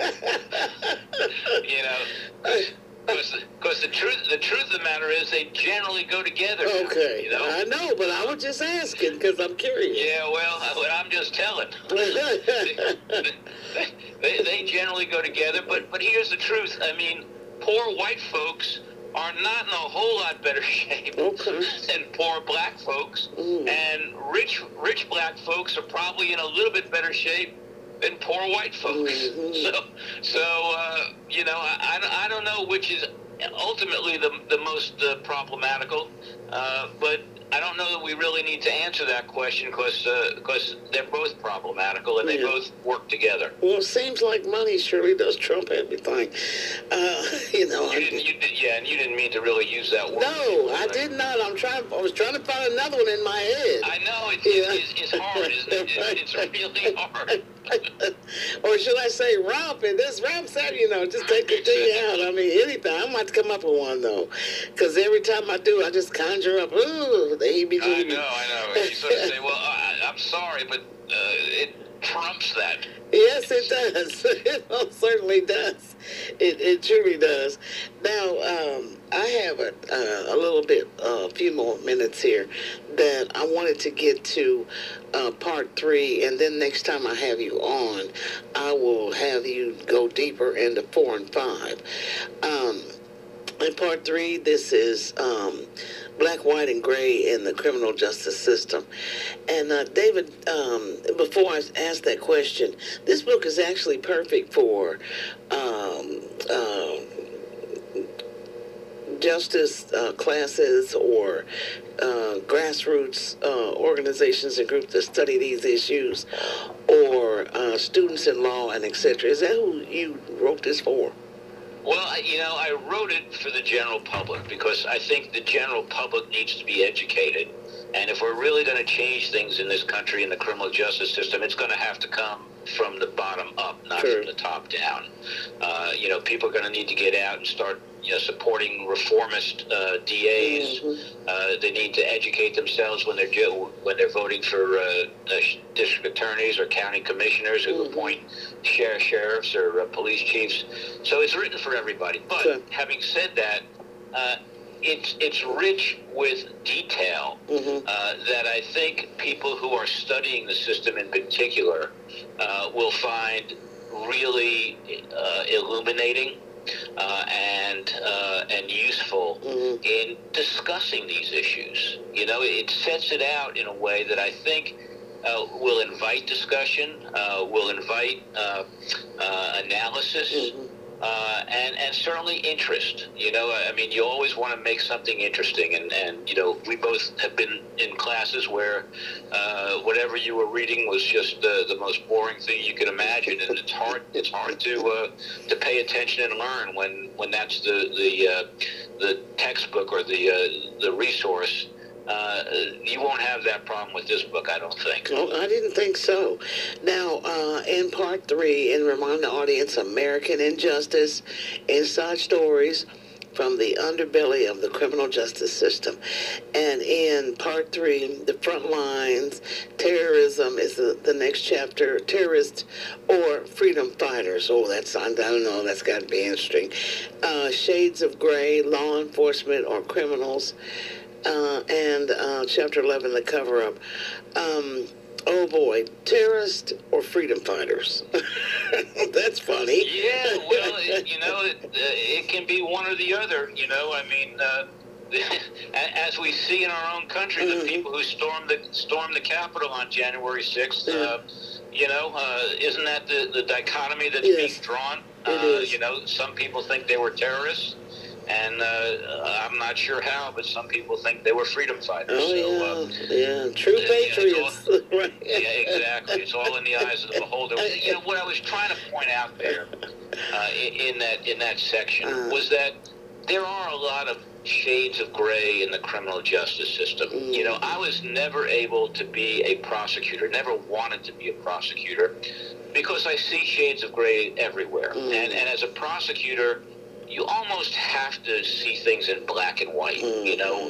Because the truth of the matter is they generally go together. Okay, I know, but I was just asking because I'm curious. Yeah, well, I'm just telling. They generally go together, but here's the truth. I mean, poor white folks are not in a whole lot better shape than poor black folks, and rich black folks are probably in a little bit better shape than poor white folks. I don't know which is ultimately the most problematical, but I don't know that we really need to answer that question because they're both problematical and they both work together. Well, it seems like money surely does trump everything. You didn't mean to really use that word. No, I did not. I was trying to find another one in my head. I know it's hard, isn't it? It's really hard. Or should I say rampant? This ramp said, just take the thing out. I mean, anything. I'm going to have to come up with one, though. Because every time I do, I just conjure up, ooh, the heebie-jeebie. I know. You sort of say, well, I'm sorry, but it trumps that. Yes, it does. It most certainly does. It truly does. Now, I have a few more minutes here that I wanted to get to part 3, and then next time I have you on, I will have you go deeper into 4 and 5. In part 3, this is black, white, and gray in the criminal justice system. And David, before I ask that question, this book is actually perfect for justice classes or grassroots organizations and groups that study these issues, or students in law and etc. Is that who you wrote this for? Well, I wrote it for the general public because I think the general public needs to be educated. And if we're really going to change things in this country in the criminal justice system, it's going to have to come from the bottom up, not from the top down. People are going to need to get out and start, supporting reformist DAs. They need to educate themselves when they're voting for district attorneys or county commissioners who appoint sheriffs or police chiefs. So it's written for everybody. But having said that, it's rich with detail that I think people who are studying the system in particular will find really illuminating and useful in discussing these issues. You know, it sets it out in a way that I think will invite discussion, will invite analysis, and certainly interest. You know, I mean, you always want to make something interesting, and you know, we both have been in classes where whatever you were reading was just the most boring thing you could imagine, and it's hard to pay attention and learn when that's the textbook or the resource. You won't have that problem with this book, I don't think. No, I didn't think so. Now, in part 3, and remind the audience, American Injustice, Inside Stories from the Underbelly of the Criminal Justice System. And in part 3, the front lines, terrorism is the next chapter, terrorists or freedom fighters. Oh, I don't know, that's got to be interesting. Shades of gray, law enforcement or criminals. And Chapter 11, the cover-up. Oh, boy, terrorists or freedom fighters? That's funny. Yeah, well, you know, it can be one or the other, you know. I mean, as we see in our own country, the people who stormed the Capitol on January 6th, you know, isn't that the dichotomy that's being drawn? It is. You know, some people think they were terrorists. And I'm not sure how, but some people think they were freedom fighters. Oh, yeah, true patriots. Right. Yeah, exactly. It's all in the eyes of the beholder. You know, what I was trying to point out there in that section was that there are a lot of shades of gray in the criminal justice system. You know, I was never able to be a prosecutor, never wanted to be a prosecutor, because I see shades of gray everywhere. And as a prosecutor, you almost have to see things in black and white. You know,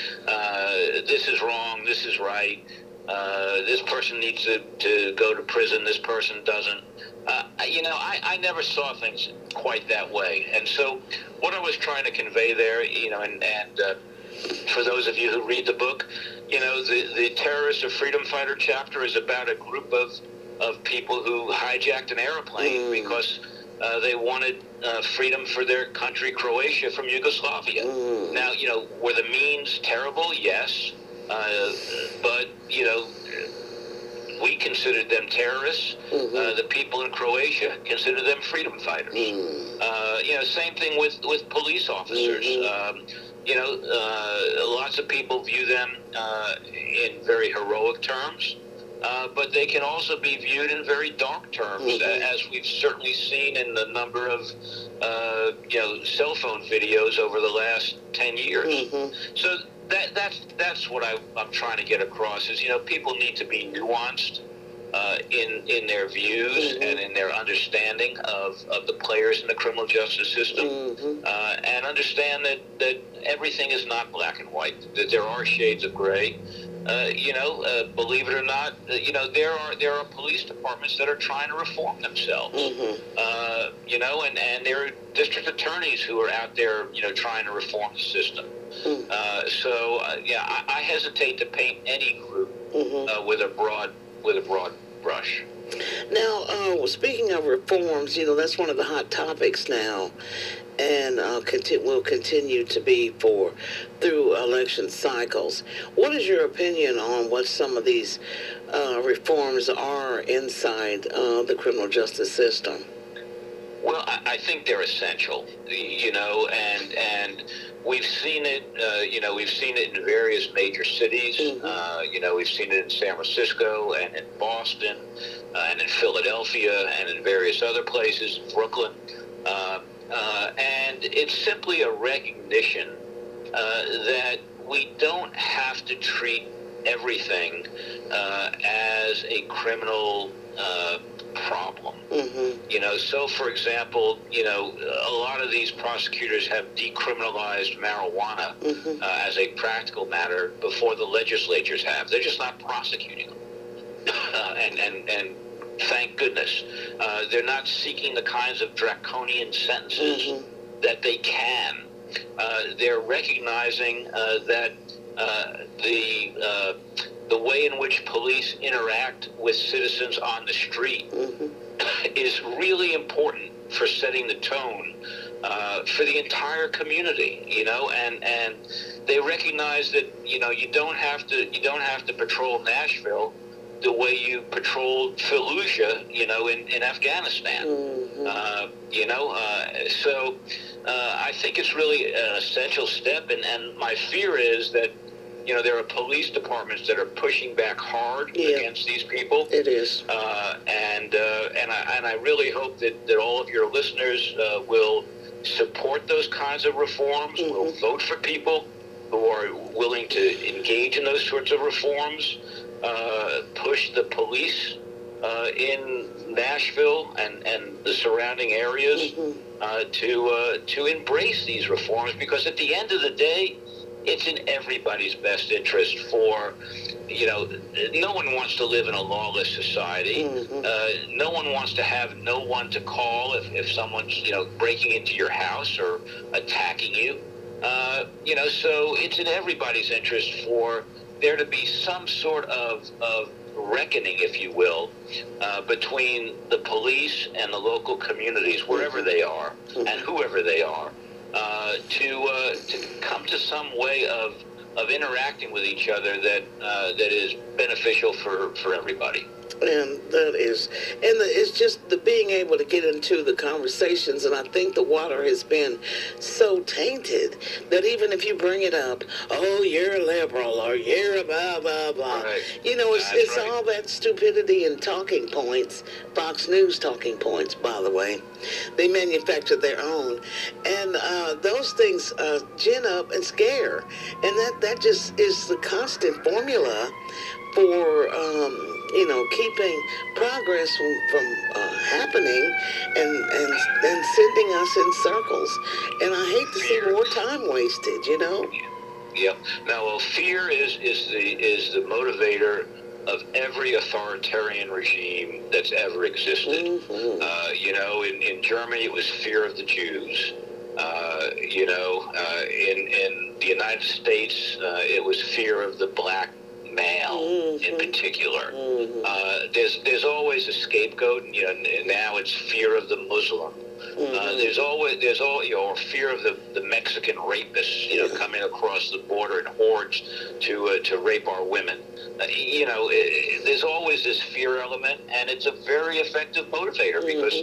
this is wrong, this is right, this person needs to go to prison, this person doesn't. You know, I never saw things quite that way. And so what I was trying to convey there, you know, and for those of you who read the book, you know, the Terrorist or Freedom Fighter chapter is about a group of people who hijacked an airplane because they wanted freedom for their country, Croatia, from Yugoslavia. Now, you know, were the means terrible? Yes. But, you know, we considered them terrorists. The people in Croatia considered them freedom fighters. You know, same thing with police officers. You know, lots of people view them in very heroic terms. But they can also be viewed in very dark terms, as we've certainly seen in the number of, you know, cell phone videos over the last 10 years. So that's what I'm trying to get across is, you know, people need to be nuanced in their views and in their understanding of the players in the criminal justice system, and understand that everything is not black and white, that there are shades of gray. You know, believe it or not, you know, there are police departments that are trying to reform themselves. You know, and there are district attorneys who are out there, you know, trying to reform the system. So yeah, I hesitate to paint any group with a broad brush. Now, speaking of reforms, you know, that's one of the hot topics now, and will continue to be through election cycles. What is your opinion on what some of these reforms are inside the criminal justice system? Well, I think they're essential, you know, and we've seen it, you know, we've seen it in various major cities. You know, we've seen it in San Francisco and in Boston and in Philadelphia and in various other places, Brooklyn. And it's simply a recognition that we don't have to treat everything as a criminal problem. You know, so for example, you know, a lot of these prosecutors have decriminalized marijuana as a practical matter before the legislatures have. They're just not prosecuting them. And thank goodness. They're not seeking the kinds of draconian sentences that they can. They're recognizing that the way in which police interact with citizens on the street is really important for setting the tone for the entire community, and they recognize that you don't have to patrol Nashville the way you patrolled Fallujah, in Afghanistan. So I think it's really an essential step, and my fear is that there are police departments that are pushing back hard against these people. It is. And I really hope that all of your listeners will support those kinds of reforms, will vote for people who are willing to engage in those sorts of reforms, push the police in Nashville and the surrounding areas to embrace these reforms, because at the end of the day, it's in everybody's best interest for, no one wants to live in a lawless society. No one wants to have no one to call if someone's, breaking into your house or attacking you. So it's in everybody's interest for there to be some sort of reckoning, if you will, between the police and the local communities, wherever they are and whoever they are, to come to some way of interacting with each other that is beneficial for everybody. And it's just the being able to get into the conversations, and I think the water has been so tainted that even if you bring it up, oh, you're a liberal, or you're a blah, blah, blah. Right. It's right. all that stupidity and talking points, Fox News talking points, by the way. They manufacture their own. And those things gin up and scare. And that just is the constant formula for keeping progress from happening and sending us in circles. And I hate to see more time wasted, Yeah. Now, fear is the motivator of every authoritarian regime that's ever existed. In Germany, it was fear of the Jews. In the United States, it was fear of the black male in particular. There's always a scapegoat. Now it's fear of the Muslim. There's fear of the Mexican rapists, coming across the border in hordes to rape our women. There's always this fear element, and it's a very effective motivator because,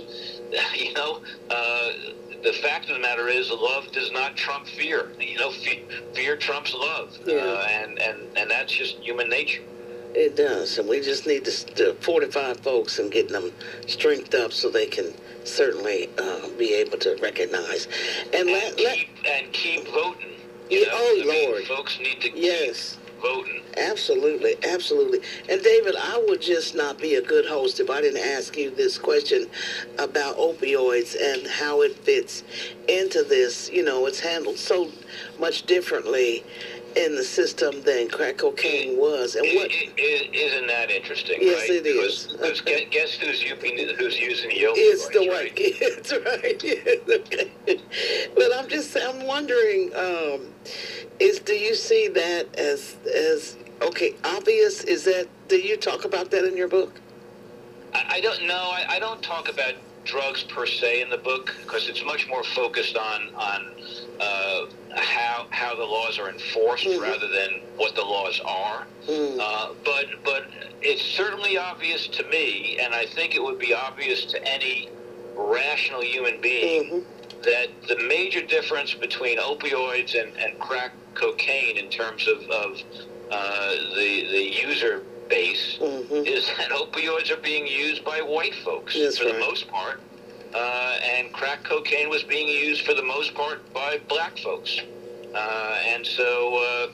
the fact of the matter is, love does not trump fear. Fear trumps love, and that's just human nature. It does, and we just need to fortify folks and get them strengthened up so they can certainly be able to recognize and keep voting. Lord, folks need to keep voting. Absolutely. And David, I would just not be a good host if I didn't ask you this question about opioids and how it fits into this. It's handled so much differently in the system than crack cocaine was. And isn't that interesting? Yes, right? it is. Because guess who's using the opioids? It's the right? white kids, right? But I'm wondering, do you see that as obvious? Do you talk about that in your book? I don't know. I don't talk about drugs per se in the book because it's much more focused on how the laws are enforced rather than what the laws are. But it's certainly obvious to me, and I think it would be obvious to any rational human being that the major difference between opioids and crack cocaine in terms of the user base is that opioids are being used by white folks for the most part, and crack cocaine was being used for the most part by black folks. And so,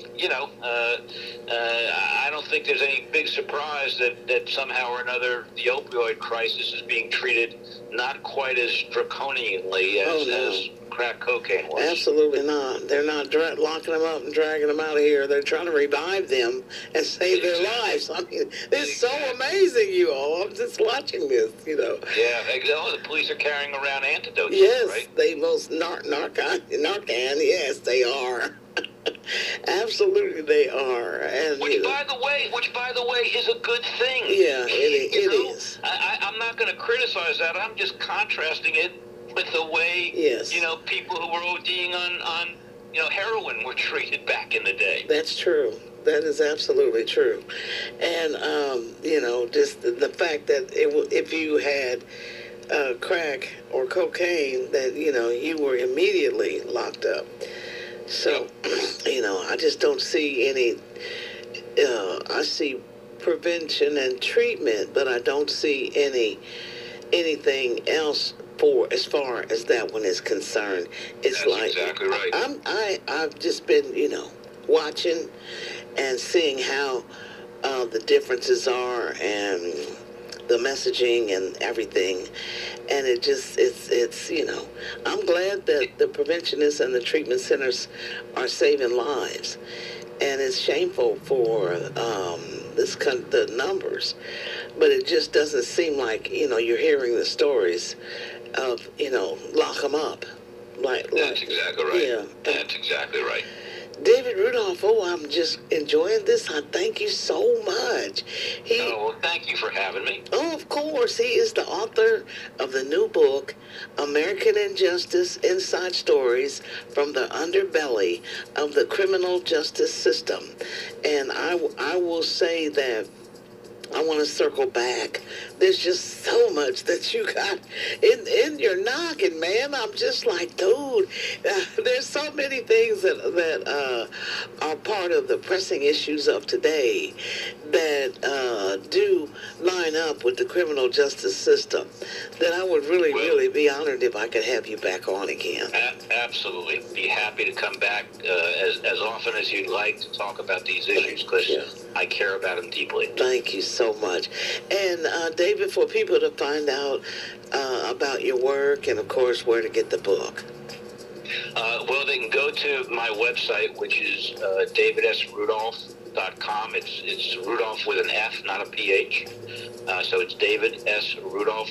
I don't think there's any big surprise that somehow or another the opioid crisis is being treated not quite as draconianly as crack cocaine was. Absolutely not. They're not locking them up and dragging them out of here. They're trying to revive them and save their lives. I mean, it's so amazing, you all. I'm just watching this, Yeah, the police are carrying around antidotes. Yes, right? they most Narcan. Yes, they are. Absolutely, they are. And Which, by the way, is a good thing. yeah, it You know, is. I'm not going to criticize that. I'm just contrasting it with the way, Yes. people who were ODing on heroin were treated back in the day. That's true. That is absolutely true. And, just the fact that if you had crack or cocaine, that, you were immediately locked up. So, I just don't see any, I see prevention and treatment, but I don't see anything else for as far as that one is concerned. It's That's like exactly right. I've just been watching and seeing how the differences are and the messaging and everything, and it's I'm glad that the preventionists and the treatment centers are saving lives, and it's shameful for the numbers, but it just doesn't seem like you're hearing the stories of lock them up. That's exactly right. Yeah. That's exactly right. David Rudolph, I'm just enjoying this. I thank you so much. Well, thank you for having me. Oh, of course. He is the author of the new book, American Injustice: Inside Stories from the Underbelly of the Criminal Justice System. And I will say that I want to circle back. There's just so much that you got in your noggin, man. I'm just like, dude, there's so many things that are part of the pressing issues of today that do line up with the criminal justice system that I would really be honored if I could have you back on again. Absolutely. Be happy to come back as often as you'd like to talk about these issues, because I care about them deeply. Thank you so much. And David, for people to find out about your work and, of course, where to get the book. Well, they can go to my website, which is davidsrudolph.com. It's Rudolph with an F, not a PH. So it's David S. Rudolph,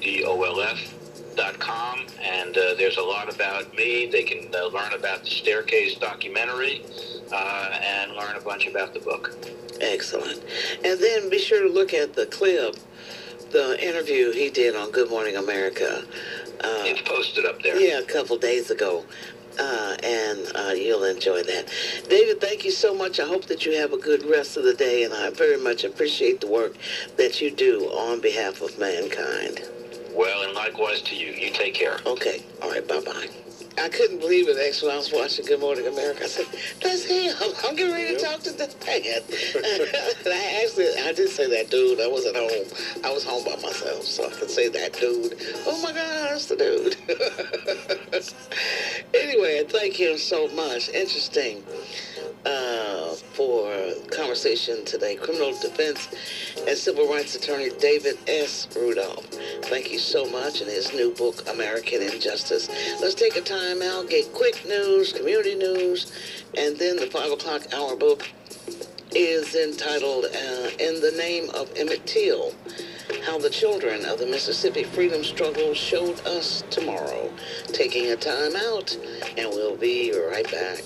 RUDOLPH.com. And there's a lot about me. They can learn about the Staircase documentary and learn a bunch about the book. Excellent. And then be sure to look at the clip, the interview he did on Good Morning America. It's posted up there. Yeah, a couple days ago. And you'll enjoy that. David, thank you so much. I hope that you have a good rest of the day, and I very much appreciate the work that you do on behalf of mankind. Well, and likewise to you. You take care. Okay. All right. Bye-bye. I couldn't believe it, actually, when I was watching Good Morning America. I said, that's him. I'm getting ready to talk to this man. And I did say that dude. I wasn't home. I was home by myself, so I could say that dude. Oh, my God, that's the dude. Anyway, thank him so much. Interesting for conversation today. Criminal defense and civil rights attorney David S. Rudolph. Thank you so much. And his new book, American Injustice. Let's take a time out, get quick news, community news, and then the 5 o'clock hour book is entitled In the Name of Emmett Till, How the Children of the Mississippi Freedom Struggle Showed Us Tomorrow. Taking a time out, and we'll be right back.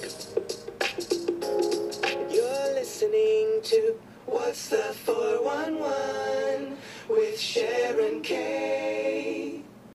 You're listening to What's the 411 with Shay.